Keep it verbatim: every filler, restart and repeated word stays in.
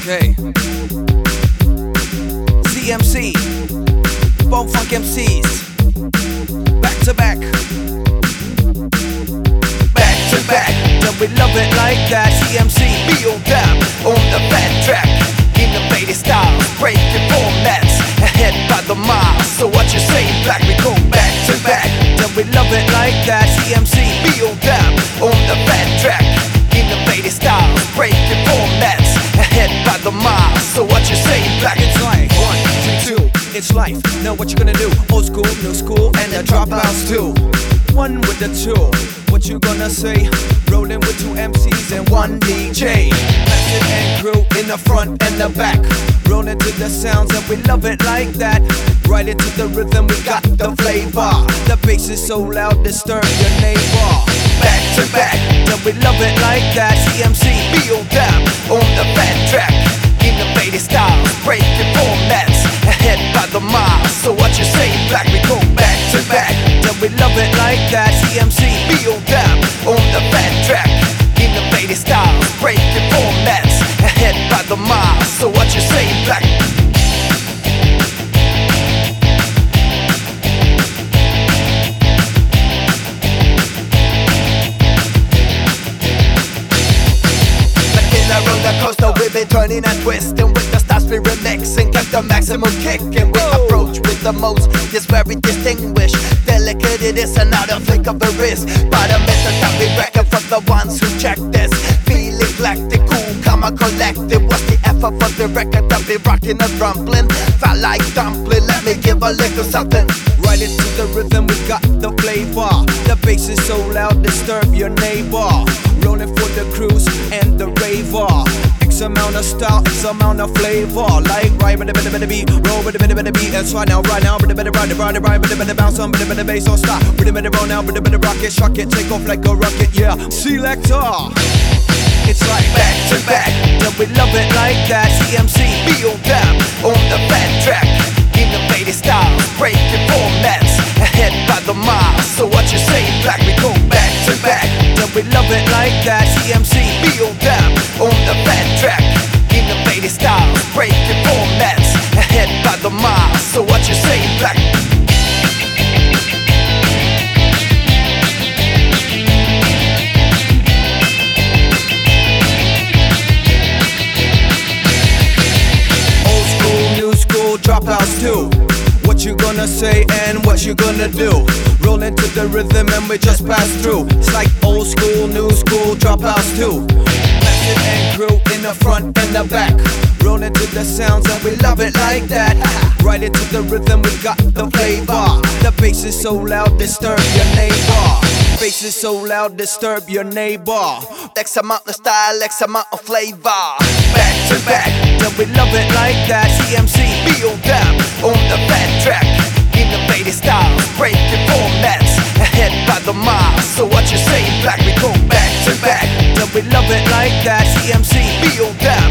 Okay. Z M C, Bone Funk M Cs, back to back, back to back. Then we love it like that. Z M C, feel them on the fat track, innovative styles, breaking formats, ahead by the mile. So what you say, black? We go back to back. Then we love it like that. Z M C, feel them on the fat track, innovative styles, breaking formats, ahead by the mile. So what you say, black? It's like one, two, two. It's life. Know what you're gonna do. Old school, new school, and the dropouts too. One with the two. What you gonna say? Rolling with two M Cs and one D J. Method and crew in the front and the back. Rolling to the sounds and we love it like that. Right into the rhythm, we got the flavor. The bass is so loud, disturb your neighbor. Back to back, then we love it like that. Z M C, feel them on the fat track, innovative styles, breaking formats, ahead by the mile. So what you say, black? We go back to back, then we love it like that. Z M C, feel them on the fat track, innovative styles, breaking formats, ahead by the mile. So what you say, black? Roller coaster, we've been turning and twisting with the styles we remixing, get the maximum kick, and we approach with the most. It's very distinguished, delicate it is, and not a flick of the wrist. But a method that we reckon for the ones who check this. Feeling galactic, cool, calm and collected. What's the effort for the record that we rocking and rumbling? Felt like dumpling, let me give a little something. Right into the rhythm, we got the flavor. The bass is so loud, disturb your neighbor. Rolling for the cruise and the raver. X amount of style, X amount of flavor. Like right with a bit of the beat, roll with a bit of the beat. That's right now, right now, with a bit of ride, ride, ride, with a bit of bounce on, with a bit of bass on stop. With a bit of roll now, with a bit of rocket, shock it, take off like a rocket, yeah. Selector. It's like back to back, then we love it like that. Z M C, feel them on the fat track, innovative styles, breaking formats, ahead by the mile. So what you say, black? We go back to back, then we love it like that. Z M C, feel them on the fat track, innovative styles, breaking formats, ahead by the mile. So what you say, black? Dropouts too. What you gonna say and what you gonna do? Roll into the rhythm and we just pass through. It's like old school, new school, dropouts too. Method and crew in the front and the back. Roll into the sounds and we love it like that. Right into the rhythm, we got the flavor. The bass is so loud, disturb your neighbor. Bass is so loud, disturb your neighbor. X amount of style, X amount of flavor. Back to back, then we love it like that. Z M C, feel them on the fat track, innovative styles, breaking formats, ahead by the mile. So what you say, black? We go back to back, then we love it like that. Z M C, feel them